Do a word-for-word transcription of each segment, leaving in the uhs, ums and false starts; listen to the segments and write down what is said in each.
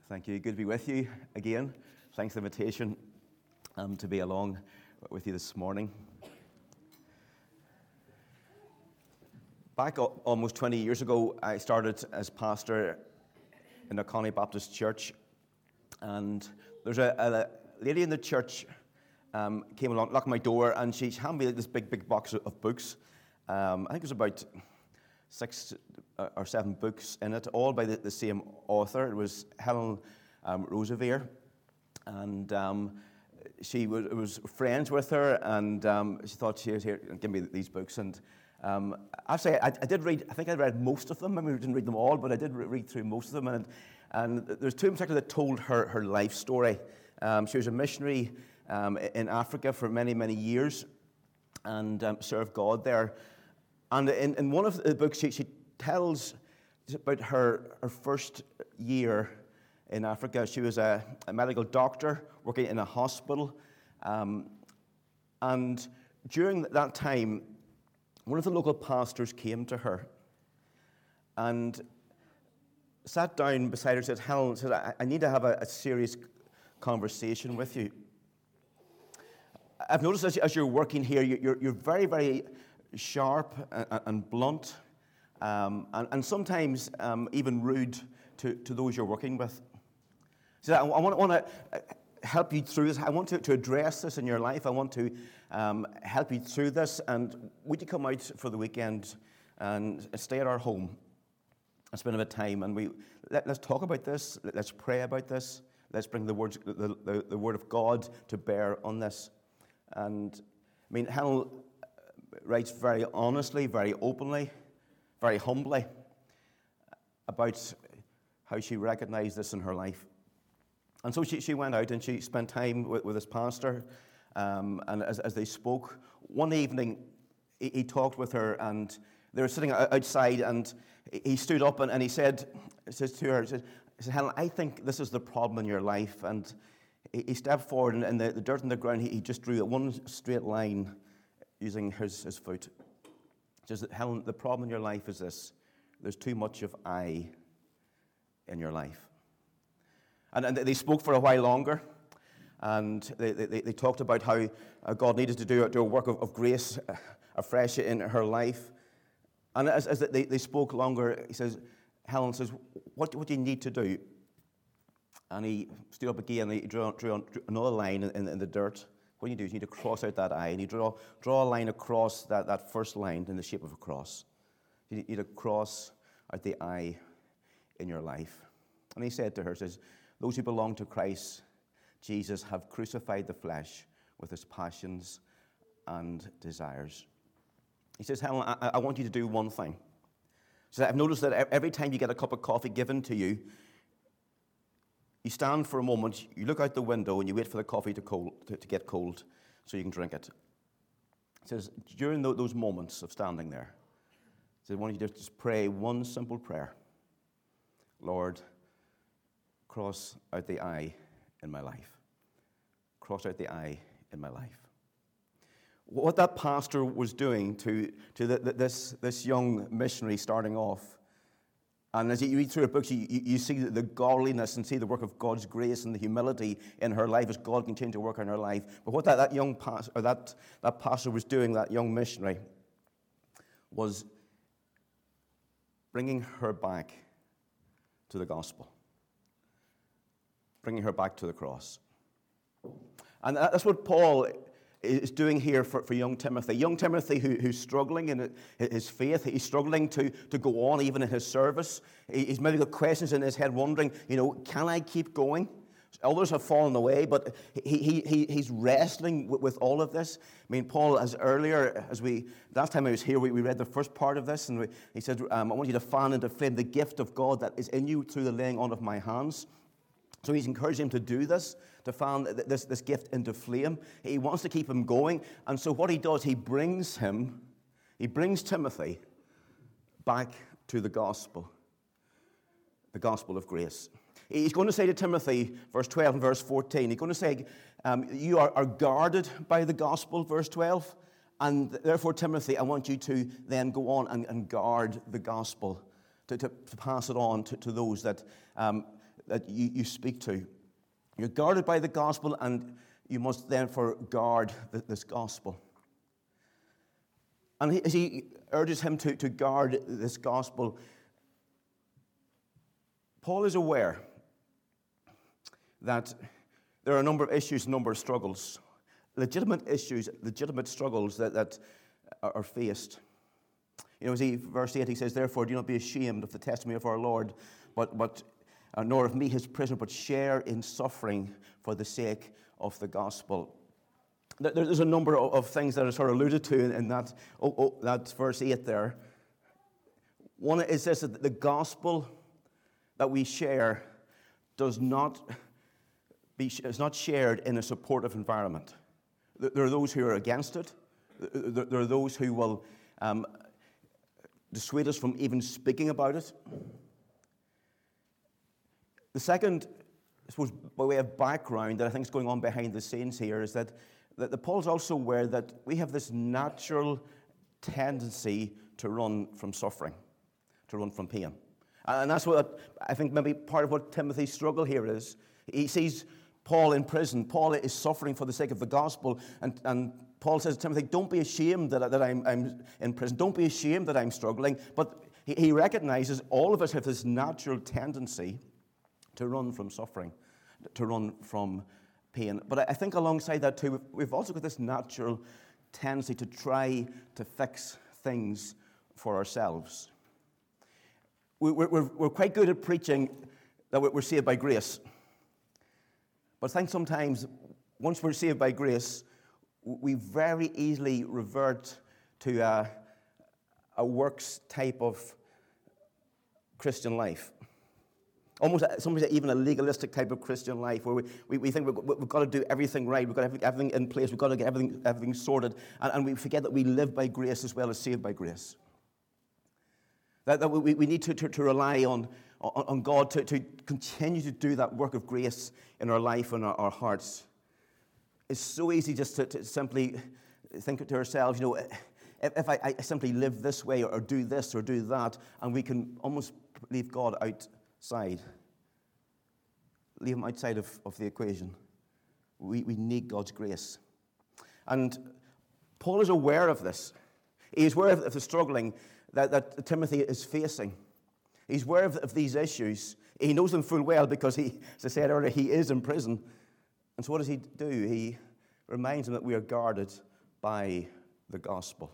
Thank you. Good to be with you again. Thanks for the invitation um, to be along with you this morning. Back al- almost twenty years ago, I started as pastor in the Connie Baptist Church, and there's a, a lady in the church um, came along, knocked on my door, and she handed me this big, big box of, of books. Um, I think it was about six or seven books in it, all by the, the same author. It was Helen um, Roseveare, and um, she was, was friends with her, and um, she thought, "Here, here, give me these books." And um, actually, I, I did read. I think I read most of them. I mean, I didn't read them all, but I did re- read through most of them. And and there's two in particular that told her her life story. Um, she was a missionary um, in Africa for many, many years, and um, served God there. And in, in one of the books, she, she tells about her, her first year in Africa. She was a, a medical doctor working in a hospital. Um, and during that time, one of the local pastors came to her and sat down beside her and said, "Helen, said, I, I need to have a, a serious conversation with you. I've noticed as, as you're working here, you're, you're very, very sharp and, and blunt, um, and, and sometimes um, even rude to, to those you're working with. So I, I want, want to help you through this. I want to, to address this in your life. I want to um, help you through this. And would you come out for the weekend and stay at our home and spend a bit of time? And we let, let's talk about this. Let's pray about this. Let's bring the words, the, the, the word of God to bear on this." And I mean, Helen writes very honestly, very openly, very humbly about how she recognized this in her life. And so she, she went out and she spent time with, with this pastor, um, and as, as they spoke, one evening he, he talked with her, and they were sitting outside, and he stood up and, and he said, he says to her, he says, he said, "Helen, I think this is the problem in your life." And he, he stepped forward, and in the, the dirt on the ground, he, he just drew one straight line using his, his foot. He says, "Helen, the problem in your life is this: there's too much of I in your life." And, and they spoke for a while longer, and they, they, they talked about how God needed to do, do a work of, of grace afresh in her life. And as, as they, they spoke longer, he says, Helen says, what, what do you need to do? And he stood up again, and he drew, drew another line in, in, in the dirt. What do you do? You need to cross out that I, and you draw, draw a line across that, that first line in the shape of a cross. You need to cross out the I in your life. And he said to her, says, "Those who belong to Christ Jesus have crucified the flesh with its passions and desires." He says, "Helen, I, I want you to do one thing." So I've noticed that every time you get a cup of coffee given to you, you stand for a moment, you look out the window, and you wait for the coffee to, cold, to, to get cold so you can drink it. He says, during those moments of standing there, he says, I want you to just pray one simple prayer. Lord, cross out the I in my life. Cross out the I in my life. What that pastor was doing to, to the, the, this, this young missionary starting off, and as you read through her books, you, you, you see the godliness and see the work of God's grace and the humility in her life as God continued to work in her life. But what that, that young pastor, or that, that pastor was doing, that young missionary, was bringing her back to the gospel, bringing her back to the cross. And that's what Paul is doing here for, for young Timothy. Young Timothy who, who's struggling in his faith. He's struggling to, to go on even in his service. He's maybe got questions in his head wondering, you know, can I keep going? Others have fallen away, but he, he, he, he's wrestling with, with all of this. I mean, Paul, as earlier, as we, last time I was here, we, we read the first part of this, and we, he said, um, I want you to fan into flame the gift of God that is in you through the laying on of my hands. So he's encouraged him to do this, to fan this, this gift into flame. He wants to keep him going. And so what he does, he brings him, he brings Timothy back to the gospel, the gospel of grace. He's going to say to Timothy, verse twelve and verse fourteen, he's going to say, um, you are, are guarded by the gospel, verse twelve, and therefore, Timothy, I want you to then go on and, and guard the gospel, to, to, to pass it on to, to those that... Um, that you, you speak to. You're guarded by the gospel, and you must therefore guard the, this gospel. And he, as he urges him to, to guard this gospel, Paul is aware that there are a number of issues, a number of struggles, legitimate issues, legitimate struggles that, that are faced. You know, as he, verse eight, he says, "Therefore, do not be ashamed of the testimony of our Lord, but, but uh, nor of me, his prisoner, but share in suffering for the sake of the gospel." There, there's a number of, of things that are sort of alluded to in, in that, oh, oh, that verse eight there. One is this, that the gospel that we share does not be, is not shared in a supportive environment. There are those who are against it. There are those who will um, dissuade us from even speaking about it. The second, I suppose, by way of background that I think is going on behind the scenes here is that, that the Paul's also aware that we have this natural tendency to run from suffering, to run from pain. And that's what I think maybe part of what Timothy's struggle here is. He sees Paul in prison. Paul is suffering for the sake of the gospel. And, and Paul says to Timothy, don't be ashamed that, that I'm, I'm in prison. Don't be ashamed that I'm struggling. But he, he recognizes all of us have this natural tendency to run from suffering, to run from pain. But I think alongside that too, we've, we've also got this natural tendency to try to fix things for ourselves. We, we're, we're, we're quite good at preaching that we're saved by grace. But I think sometimes, once we're saved by grace, we very easily revert to a, a works type of Christian life. Almost sometimes even a legalistic type of Christian life where we, we, we think we've, we've got to do everything right, we've got to have everything in place, we've got to get everything, everything sorted, and, and we forget that we live by grace as well as saved by grace. That, that we, we need to, to, to rely on, on, on God to, to continue to do that work of grace in our life and our, our hearts. It's so easy just to, to simply think to ourselves, you know, if, if I, I simply live this way or, or do this or do that, and we can almost leave God outside. Leave him outside of, of the equation. We, we need God's grace. And Paul is aware of this. He's aware of the struggling that, that Timothy is facing. He's aware of, of these issues. He knows them full well because, he, as I said earlier, he is in prison. And so what does he do? He reminds them that we are guarded by the gospel.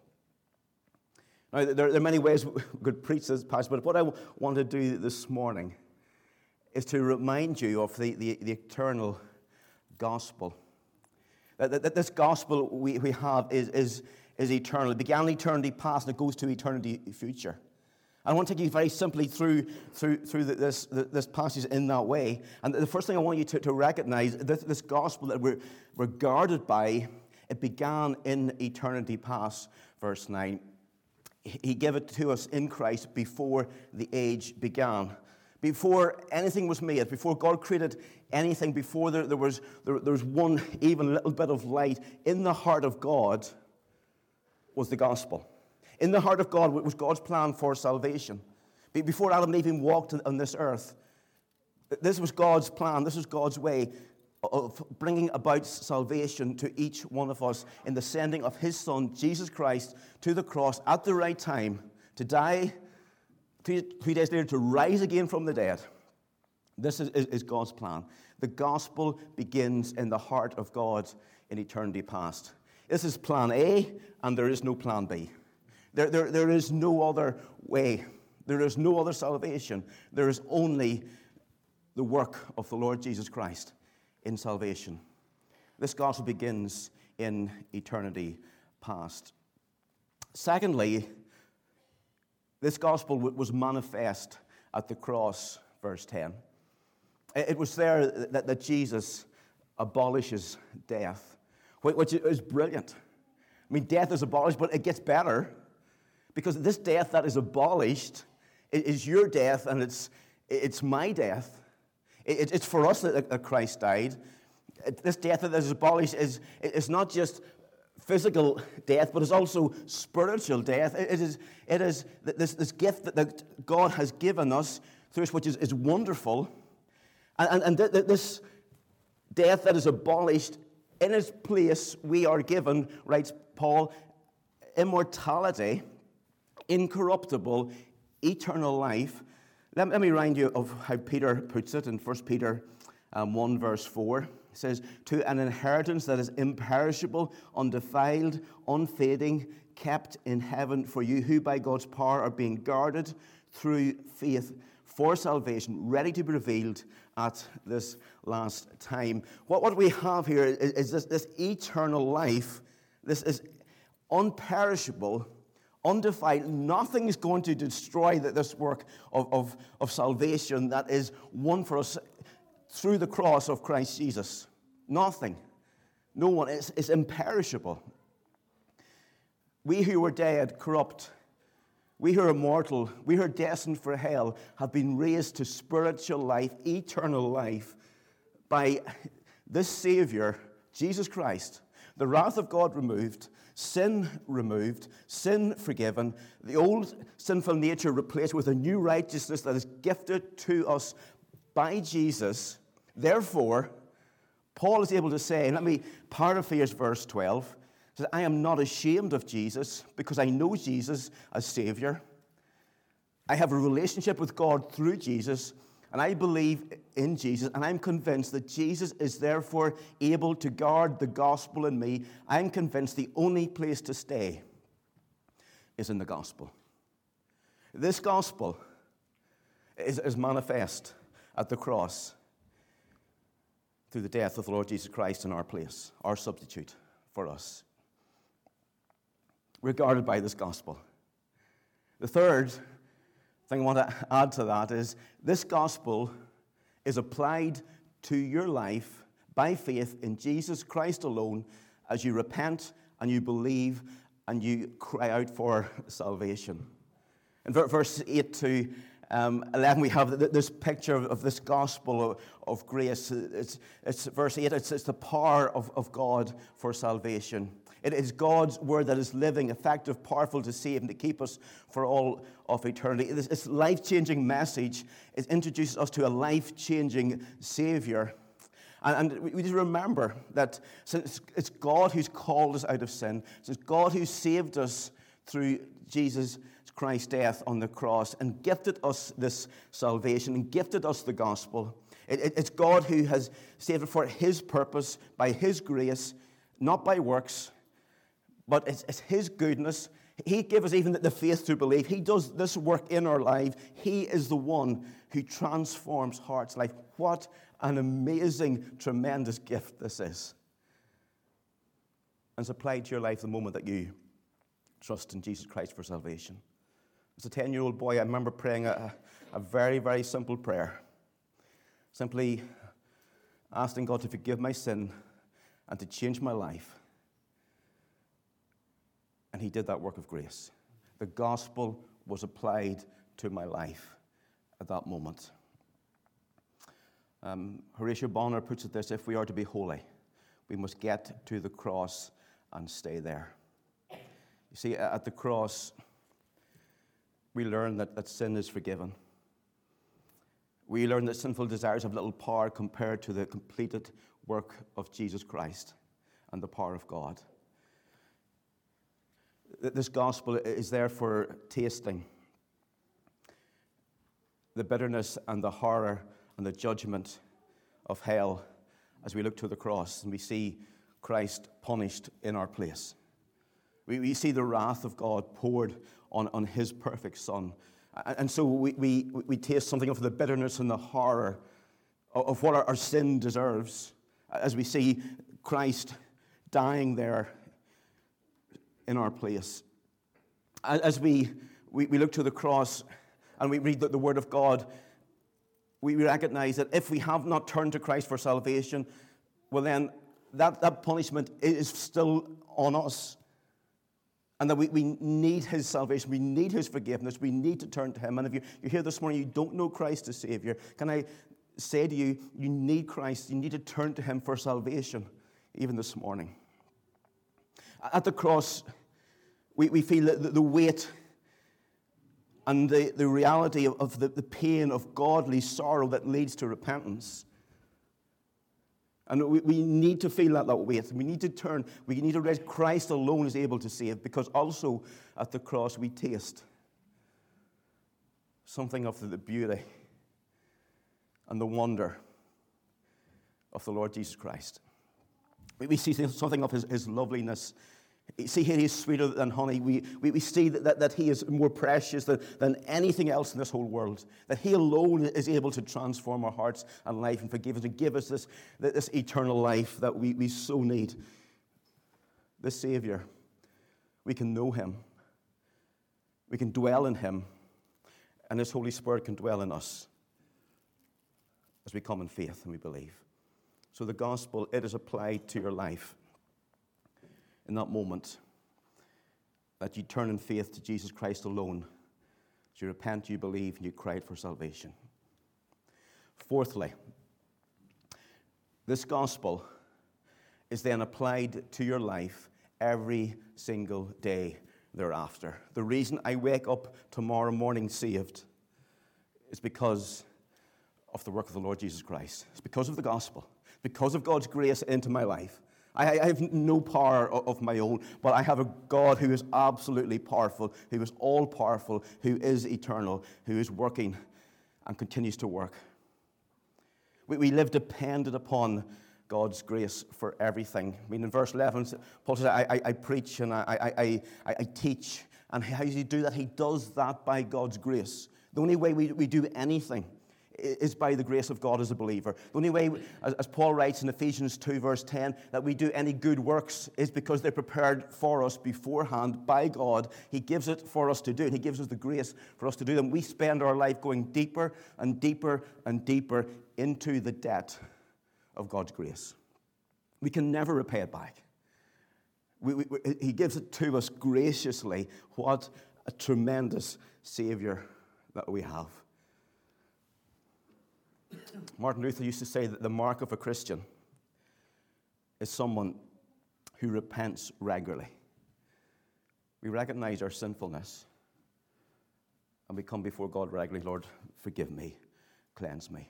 Now, there, there are many ways we could preach this passage, but what I want to do this morning is to remind you of the, the, the eternal gospel. That, that, that this gospel we, we have is, is, is eternal. It began in eternity past and it goes to eternity future. I want to take you very simply through through through the, this the, this passage in that way. And the first thing I want you to, to recognize, this, this gospel that we're, we're guarded by, it began in eternity past, verse nine. He gave it to us in Christ before the age began. Before anything was made, before God created anything, before there, there, was, there, there was one even little bit of light, in the heart of God was the gospel. In the heart of God was God's plan for salvation. Before Adam and Eve even walked on this earth, this was God's plan, this was God's way of bringing about salvation to each one of us in the sending of his Son, Jesus Christ, to the cross at the right time, to die, three, three days later to rise again from the dead. This is, is, is God's plan. The gospel begins in the heart of God in eternity past. This is plan A, and there is no plan B. There, there, there is no other way. There is no other salvation. There is only the work of the Lord Jesus Christ in salvation. This gospel begins in eternity past. Secondly, this gospel was manifest at the cross, verse ten. It was there that, that Jesus abolishes death, which is brilliant. I mean, death is abolished, but it gets better. Because this death that is abolished is your death, and it's it's my death. It's for us that Christ died. This death that is abolished is it's not just physical death, but it's also spiritual death. It is it is this this gift that God has given us, through us, which is, is wonderful. And, and, and th- th- this death that is abolished, in its place we are given, writes Paul, immortality, incorruptible, eternal life. Let, let me remind you of how Peter puts it in First Peter um, one verse four. It says, to an inheritance that is imperishable, undefiled, unfading, kept in heaven for you, who by God's power are being guarded through faith for salvation, ready to be revealed at this last time. What, what we have here is, is this, this eternal life. This is unperishable, undefiled. Nothing is going to destroy this work of, of, of salvation that is won for us through the cross of Christ Jesus. Nothing. No one. It's, it's imperishable. We who were dead, corrupt, we who are mortal, we who are destined for hell, have been raised to spiritual life, eternal life, by this Savior, Jesus Christ. The wrath of God removed, sin removed, sin forgiven, the old sinful nature replaced with a new righteousness that is gifted to us by Jesus. Therefore, Paul is able to say, and let me paraphrase verse twelve, says, I am not ashamed of Jesus because I know Jesus as Savior. I have a relationship with God through Jesus, and I believe in Jesus, and I'm convinced that Jesus is therefore able to guard the gospel in me. I'm convinced the only place to stay is in the gospel. This gospel is, is manifest at the cross through the death of the Lord Jesus Christ in our place, our substitute for us. We're guarded by this gospel. The third thing I want to add to that is this gospel is applied to your life by faith in Jesus Christ alone as you repent and you believe and you cry out for salvation. In verse eight to um, eleven, we have this picture of, of this gospel of, of grace. It's, it's verse eight, it's, it's the power of, of God for salvation. It is God's word that is living, effective, powerful to save and to keep us for all of eternity. This, this life-changing message it introduces us to a life-changing Savior. And, and we just remember that since it's God who's called us out of sin, it's God who saved us through Jesus Christ's death on the cross and gifted us this salvation and gifted us the gospel. It, it, it's God who has saved us for His purpose, by His grace, not by works, but it's, it's His goodness. He gave us even the faith to believe. He does this work in our life. He is the one who transforms hearts' life. What an amazing, tremendous gift this is. And it's applied to your life the moment that you trust in Jesus Christ for salvation. As a ten-year-old boy, I remember praying a, a very, very simple prayer. Simply asking God to forgive my sin and to change my life. And He did that work of grace. The gospel was applied to my life at that moment. Um, Horatio Bonner puts it this: if we are to be holy, we must get to the cross and stay there. You see, at the cross, we learn that, that sin is forgiven. We learn that sinful desires have little power compared to the completed work of Jesus Christ and the power of God. This gospel is there for tasting the bitterness and the horror and the judgment of hell as we look to the cross and we see Christ punished in our place. We, we see the wrath of God poured on, on His perfect Son. And, and so we, we, we taste something of the bitterness and the horror of, of what our, our sin deserves as we see Christ dying there in our place. As we, we, we look to the cross and we read the, the Word of God, we recognize that if we have not turned to Christ for salvation, well then that, that punishment is still on us. And that we, we need His salvation, we need His forgiveness, we need to turn to Him. And if you, you're here this morning, you don't know Christ as Savior, can I say to you, you need Christ, you need to turn to Him for salvation, even this morning. At the cross, we, we feel the, the weight and the, the reality of, of the, the pain of godly sorrow that leads to repentance. And we, we need to feel that, that weight. We need to turn. We need to realize Christ alone is able to save, because also at the cross we taste something of the, the beauty and the wonder of the Lord Jesus Christ. We, we see something of his, his loveliness. You see here, he's sweeter than honey. We, we, we see that, that, that he is more precious than, than anything else in this whole world. That he alone is able to transform our hearts and life and forgive us and give us this, this eternal life that we, we so need. The Savior. We can know him. We can dwell in him. And his Holy Spirit can dwell in us as we come in faith and we believe. So the gospel, it is applied to your life. In that moment that you turn in faith to Jesus Christ alone, as you repent, you believe, and you cry out for salvation. Fourthly, this gospel is then applied to your life every single day thereafter. The reason I wake up tomorrow morning saved is because of the work of the Lord Jesus Christ. It's because of the gospel, because of God's grace into my life. I, I have no power of my own, but I have a God who is absolutely powerful, who is all-powerful, who is eternal, who is working and continues to work. We, we live dependent upon God's grace for everything. I mean, in verse eleven, Paul says, I, I, I preach and I, I, I, I teach. And how does he do that? He does that by God's grace. The only way we, we do anything is by the grace of God as a believer. The only way, as, as Paul writes in Ephesians two, verse ten, that we do any good works is because they're prepared for us beforehand by God. He gives it for us to do, and he gives us the grace for us to do them. We spend our life going deeper and deeper and deeper into the debt of God's grace. We can never repay it back. We, we, he gives it to us graciously. What a tremendous Savior that we have. Martin Luther used to say that the mark of a Christian is someone who repents regularly. We recognize our sinfulness and we come before God regularly. Lord, forgive me, cleanse me.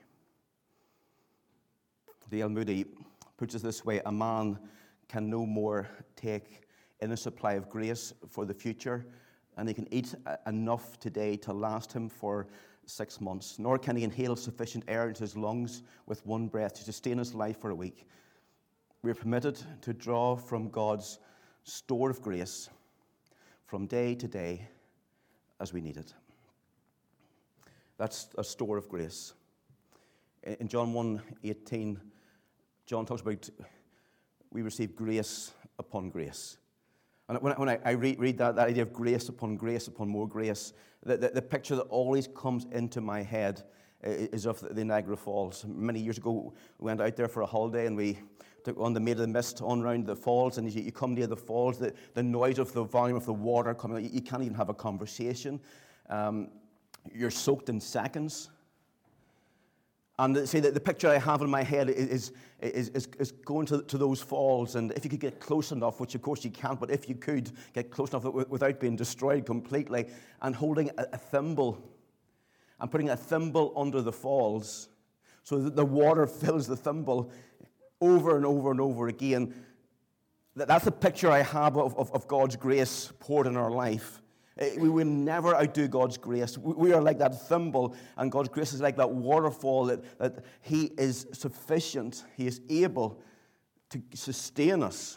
D L Moody puts it this way: a man can no more take in a supply of grace for the future, and he can eat enough today to last him for six months, nor can he inhale sufficient air into his lungs with one breath to sustain his life for a week. We are permitted to draw from God's store of grace from day to day as we need it. That's a store of grace. In John one eighteen, John talks about we receive grace upon grace. And when I, when I read, read that, that idea of grace upon grace upon more grace, the, the, the picture that always comes into my head is of the Niagara Falls. Many years ago, we went out there for a holiday and we took on the Maid of the Mist on round the falls. And you, you come near the falls, the, the noise of the volume of the water coming, you, you can't even have a conversation. Um, you're soaked in seconds. And see, the, the picture I have in my head is, is, is, is going to, to those falls, and if you could get close enough, which of course you can't, but if you could get close enough without being destroyed completely, and holding a, a thimble, and putting a thimble under the falls, so that the water fills the thimble over and over and over again. That's the picture I have of, of, of God's grace poured in our life. We will never outdo God's grace. We are like that thimble, and God's grace is like that waterfall, that, that he is sufficient. He is able to sustain us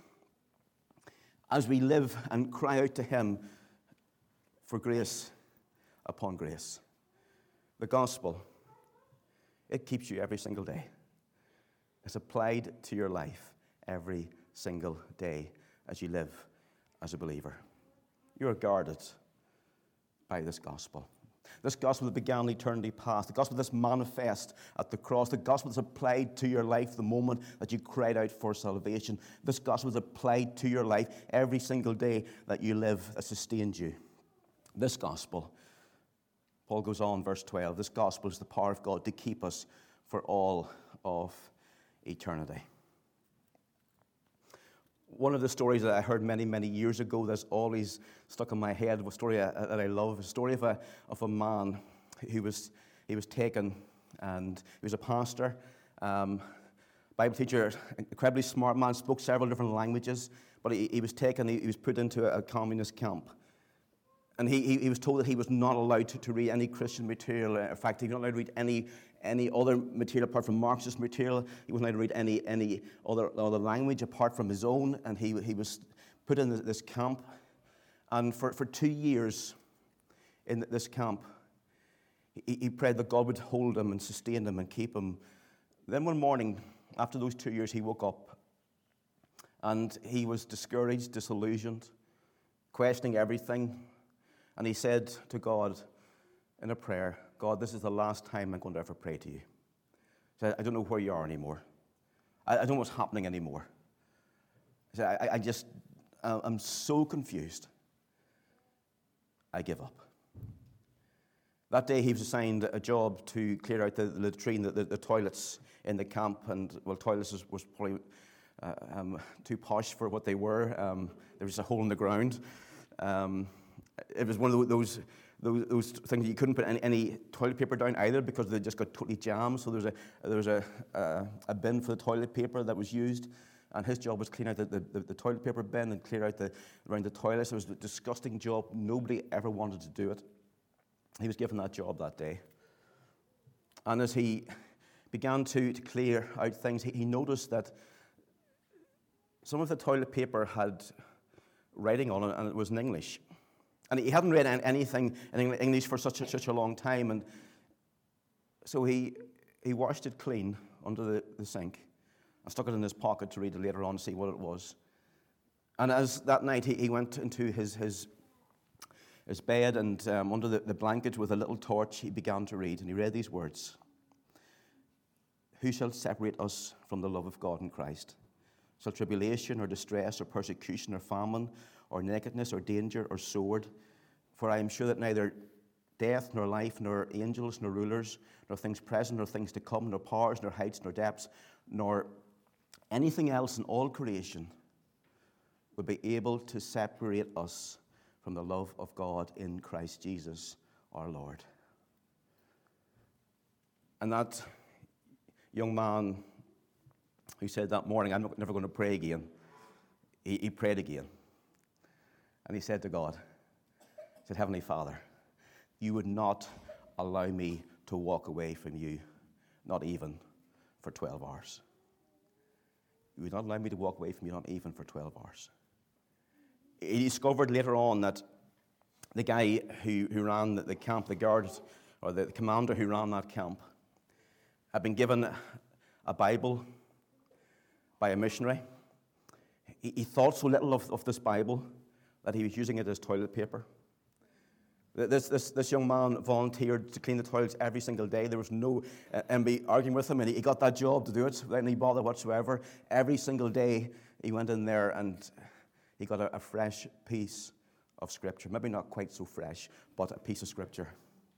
as we live and cry out to him for grace upon grace. The gospel, it keeps you every single day. It's applied to your life every single day as you live as a believer. You are guarded by this gospel. This gospel that began eternity past, the gospel that's manifest at the cross, the gospel that's applied to your life the moment that you cried out for salvation. This gospel is applied to your life every single day that you live, that sustains you. This gospel, Paul goes on, verse twelve, this gospel is the power of God to keep us for all of eternity. one of the stories that I heard many, many years ago that's always stuck in my head, a story that I love, a story of a, of a man who was, he was taken, and he was a pastor, um, Bible teacher, incredibly smart man, spoke several different languages, but he, he was taken, he, he was put into a, a communist camp. And he, he, he was told that he was not allowed to, to read any Christian material. In fact, he was not allowed to read any any other material apart from Marxist material. He wasn't allowed to read any any other other language apart from his own. And he he was put in this camp. And for, for two years in this camp, he, he prayed that God would hold him and sustain him and keep him. Then one morning, after those two years, he woke up. And he was discouraged, disillusioned, questioning everything. And he said to God in a prayer, God, this is the last time I'm going to ever pray to you. He said, I don't know where you are anymore. I, I don't know what's happening anymore. He said, I, I just, I'm so confused. I give up. That day he was assigned a job to clear out the, the latrine, the, the, the toilets in the camp. And, well, toilets was, was probably uh, um, too posh for what they were. Um, there was a hole in the ground. Um, It was one of those those, those things that you couldn't put any, any toilet paper down either because they just got totally jammed. So there was a there was a a, a bin for the toilet paper that was used, and his job was clean out the, the, the toilet paper bin and clear out the around the toilets. It was a disgusting job. Nobody ever wanted to do it. He was given that job that day, and as he began to, to clear out things, he, he noticed that some of the toilet paper had writing on it, and it was in English. And he hadn't read anything in English for such a, such a long time, and so he he washed it clean under the, the sink and stuck it in his pocket to read it later on to see what it was. And as that night he, he went into his his, his bed, and um, under the, the blanket with a little torch he began to read, and he read these words: Who shall separate us from the love of God in Christ? Shall tribulation or distress or persecution or famine or nakedness, or danger, or sword? For I am sure that neither death, nor life, nor angels, nor rulers, nor things present, nor things to come, nor powers, nor heights, nor depths, nor anything else in all creation would be able to separate us from the love of God in Christ Jesus our Lord. And that young man who said that morning, I'm never going to pray again, he, he prayed again. And he said to God, he said, Heavenly Father, you would not allow me to walk away from you, not even for twelve hours. You would not allow me to walk away from you, not even for twelve hours. He discovered later on that the guy who, who ran the, the camp, the guard, or the commander who ran that camp, had been given a Bible by a missionary. He, he thought so little of, of this Bible that he was using it as toilet paper. This, this, this young man volunteered to clean the toilets every single day. There was no uh, M B arguing with him, and he, he got that job to do it without any bother whatsoever. Every single day he went in there and he got a, a fresh piece of Scripture. Maybe not quite so fresh, but a piece of Scripture.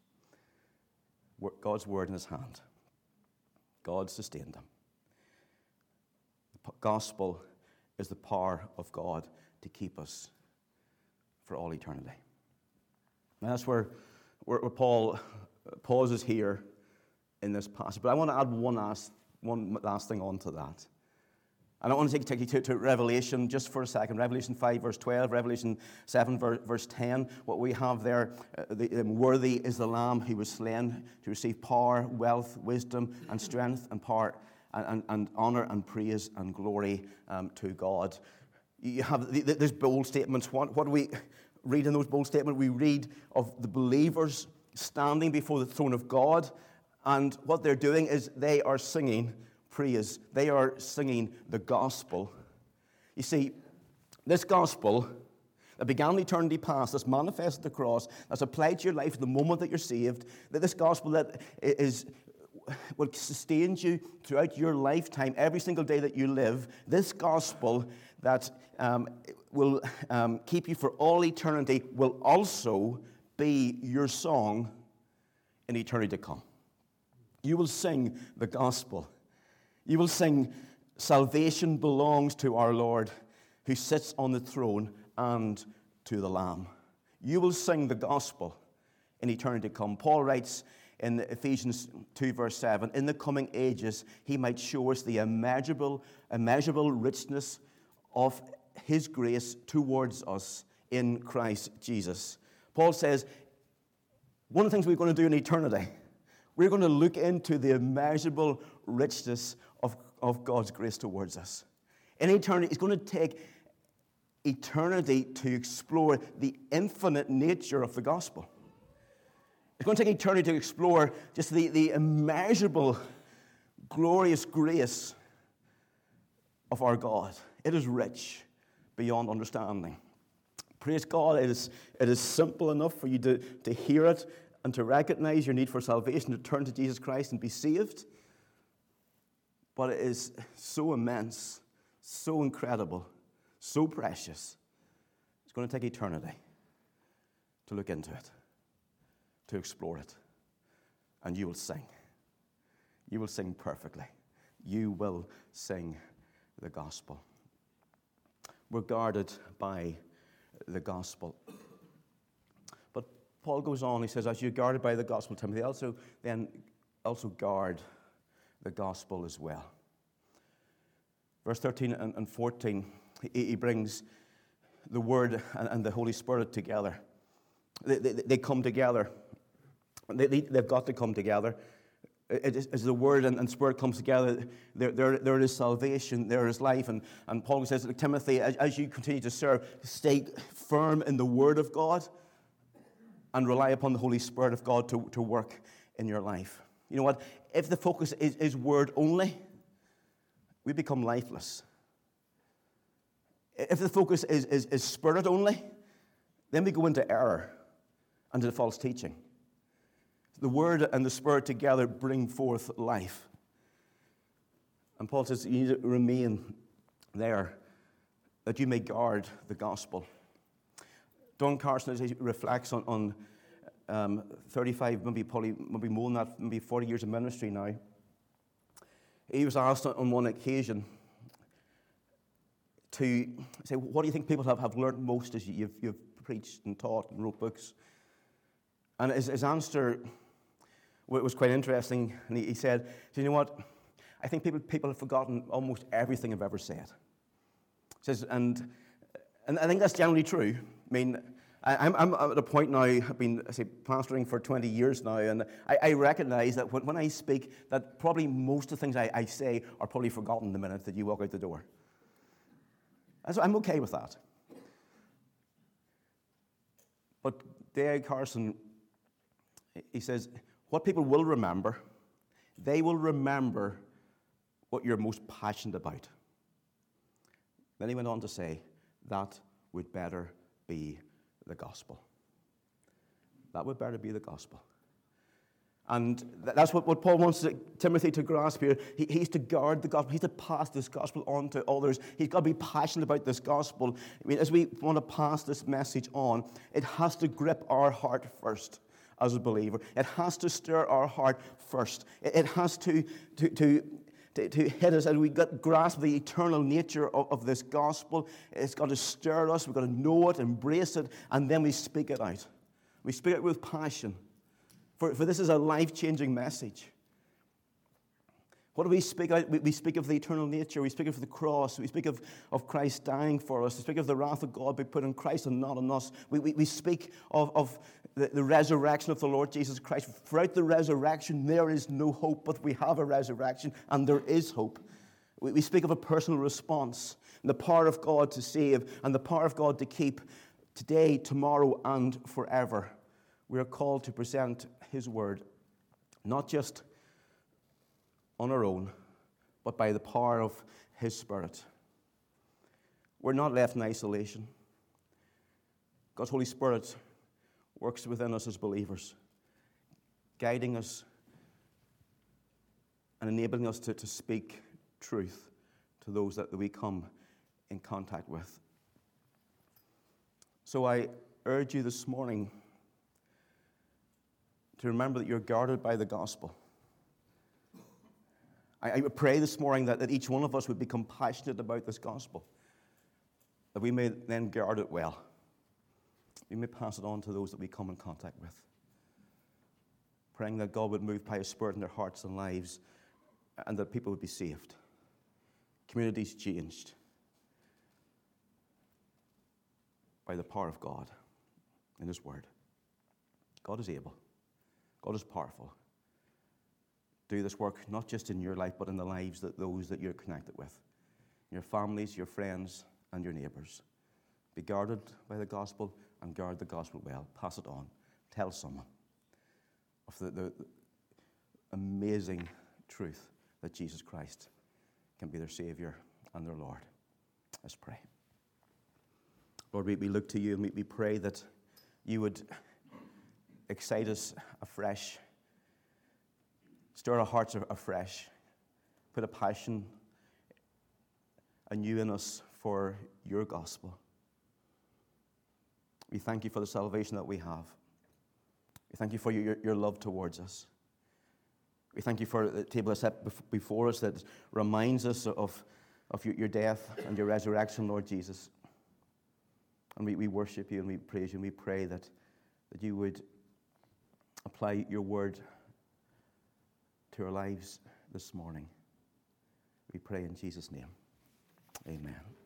God's word in his hand. God sustained him. The gospel is the power of God to keep us for all eternity. And that's where, where, where Paul pauses here in this passage. But I want to add one last, one last thing on to that. And I want to take, take you to, to Revelation just for a second. Revelation five, verse twelve, Revelation seven, verse, verse ten. What we have there, uh, the, um, worthy is the Lamb who was slain to receive power, wealth, wisdom, and strength, and power, and, and, and honor, and praise, and glory um, to God. You have these bold statements. What, what do we read in those bold statements? We read of the believers standing before the throne of God, and what they're doing is they are singing praise. They are singing the gospel. You see, this gospel that began in eternity past, that's manifested at the cross, that's applied to your life the moment that you're saved, that this gospel that is will sustain you throughout your lifetime, every single day that you live, this gospel that um, will um, keep you for all eternity will also be your song in eternity to come. You will sing the gospel. You will sing, salvation belongs to our Lord, who sits on the throne and to the Lamb. You will sing the gospel in eternity to come. Paul writes in Ephesians two, verse seven, in the coming ages, he might show us the immeasurable, immeasurable richness of his grace towards us in Christ Jesus. Paul says, one of the things we're going to do in eternity, we're going to look into the immeasurable richness of, of God's grace towards us. In eternity, it's going to take eternity to explore the infinite nature of the gospel. It's going to take eternity to explore just the, the immeasurable, glorious grace of our God. It is rich beyond understanding. Praise God, it is, it is simple enough for you to, to hear it and to recognize your need for salvation, to turn to Jesus Christ and be saved. But it is so immense, so incredible, so precious. It's going to take eternity to look into it, to explore it. And you will sing. You will sing perfectly. You will sing the gospel. We're guarded by the gospel. But Paul goes on, he says, as you're guarded by the gospel, Timothy, also then also guard the gospel as well. Verse thirteen and fourteen, he, he brings the Word and, and the Holy Spirit together. They, they, they come together. They, they, they've got to come together. It is, as the Word and, and Spirit comes together, there, there, there is salvation, there is life. And, and Paul says to Timothy, as, as you continue to serve, stay firm in the Word of God and rely upon the Holy Spirit of God to, to work in your life. You know what? If the focus is, is Word only, we become lifeless. If the focus is, is, is Spirit only, then we go into error and into false teaching. The Word and the Spirit together bring forth life. And Paul says you need to remain there, that you may guard the gospel. Don Carson, as he reflects on, on um, thirty-five, maybe probably maybe more than that, maybe forty years of ministry now, he was asked on one occasion to say, what do you think people have, have learned most as you've, you've preached and taught and wrote books? And his, his answer was quite interesting. And he, he said, you know what? I think people, people have forgotten almost everything I've ever said. He says, and, and I think that's generally true. I mean, I, I'm, I'm at a point now, I've been, I say, pastoring for twenty years now, and I, I recognize that when, when I speak, that probably most of the things I, I say are probably forgotten the minute that you walk out the door. And so I'm okay with that. But D A Carson, he says, what people will remember, they will remember what you're most passionate about. Then he went on to say, that would better be the gospel. That would better be the gospel. And that's what, what Paul wants Timothy to grasp here. He, he's to guard the gospel. He's to pass this gospel on to others. He's got to be passionate about this gospel. I mean, as we want to pass this message on, it has to grip our heart first as a believer. It has to stir our heart first. It, it has to, to, to, to, to hit us, and we got grasp the eternal nature of, of this gospel. It's got to stir us. We've got to know it, embrace it, and then we speak it out. We speak it with passion. For, for this is a life-changing message. What do we speak out? We, we speak of the eternal nature. We speak of the cross. We speak of, of Christ dying for us. We speak of the wrath of God being put on Christ and not on us. We, we, we speak of, of the, the resurrection of the Lord Jesus Christ. Throughout the resurrection, there is no hope, but we have a resurrection, and there is hope. We, we speak of a personal response, and the power of God to save, and the power of God to keep today, tomorrow, and forever. We are called to present His word, not just on our own, but by the power of His Spirit. We're not left in isolation. God's Holy Spirit works within us as believers, guiding us and enabling us to, to speak truth to those that, that we come in contact with. So I urge you this morning to remember that you're guarded by the gospel. I, I pray this morning that, that each one of us would become passionate about this gospel. that we may then guard it well. We may pass it on to those that we come in contact with. Praying that God would move by His Spirit in their hearts and lives, and that people would be saved. Communities changed by the power of God in His Word. God is able. God is powerful. Do this work not just in your life, but in the lives that those that you're connected with. Your families, your friends, and your neighbours. Be guarded by the gospel and guard the gospel well. Pass it on. Tell someone of the, the amazing truth that Jesus Christ can be their Saviour and their Lord. Let's pray. Lord, we, we look to you and we, we pray that you would excite us afresh, stir our hearts afresh, put a passion anew in us for your gospel. We thank you for the salvation that we have. We thank you for your, your love towards us. We thank you for the table set before us that reminds us of, of your, your death and your resurrection, Lord Jesus. And we, we worship you and we praise you and we pray that, that you would apply your word to our lives this morning. We pray in Jesus' name. Amen.